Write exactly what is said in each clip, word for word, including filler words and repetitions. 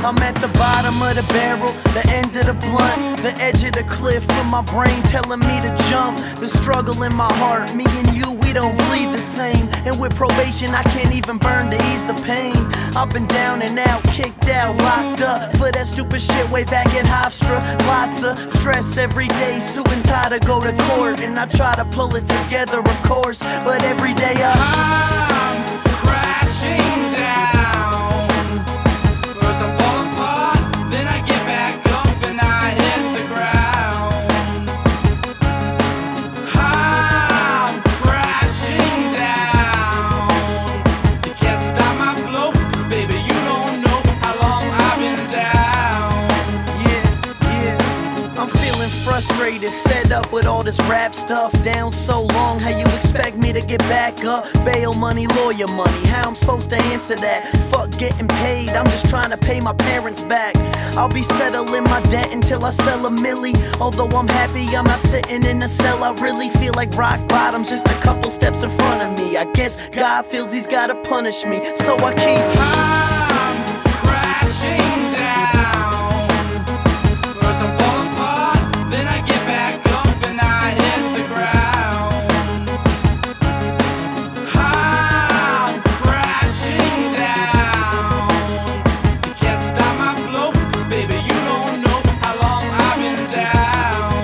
I'm at the bottom of the barrel, the end of the blunt, the edge of the cliff with my brain telling me to jump. The struggle in my heart, me and you, we don't bleed the same. And with probation, I can't even burn to ease the pain. I've been down and out, kicked out, locked up for that stupid shit way back at Hofstra. Lots of stress every day, suit and tie to go to court. And I try to pull it together, of course, but every day I I'm crashing down. First I fall apart, then I get back up and I hit the ground. I'm crashing down. You can't stop my flow, 'cause baby you don't know how long I've been down. Yeah, yeah, I'm feeling frustrated, fed up with all this rap stuff. Down so long, how you expect me to get back up? Bail money, lawyer money, how I'm supposed to answer that? Fuck getting paid, I'm just trying to pay my parents back. I'll be settling my debt until I sell a milli. Although I'm happy I'm not sitting in a cell, I really feel like rock bottom's just a couple steps in front of me. I guess God feels he's gotta punish me, so I keep I'm crashing down. First I fall apart, then I get back up and I hit the ground. I'm crashing down. You can't stop my flow, 'cause baby you don't know how long I've been down.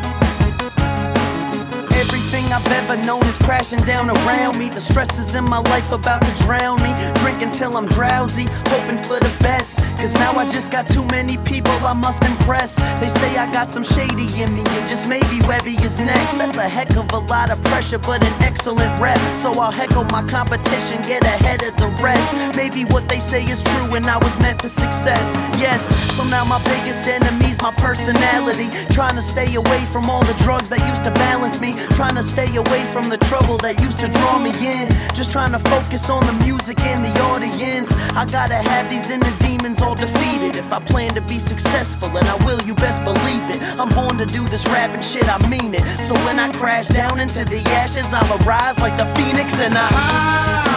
everything I've ever known is crashing down around me. The stresses in my life about to drown me. Drinking till I'm drowsy, hoping for the best. Cause now I just got too many people I must impress. They say I got some shady in me, and just maybe Webby is next. That's a heck of a lot of pressure, but an excellent rep. So I'll heckle my competition, get ahead of the rest. Maybe what they say is true and I was meant for success. Yes, so now my biggest enemy's my personality. Trying to stay away from all the drugs that used to balance me. Trying to stay away from the trouble that used to draw me in. Just trying to focus on the music and the audience. I gotta have these inner demons all defeated if I plan to be successful, and I will, you best believe it. I'm born to do this rapping shit, I mean it. So when I crash down into the ashes, I'll arise like the phoenix and I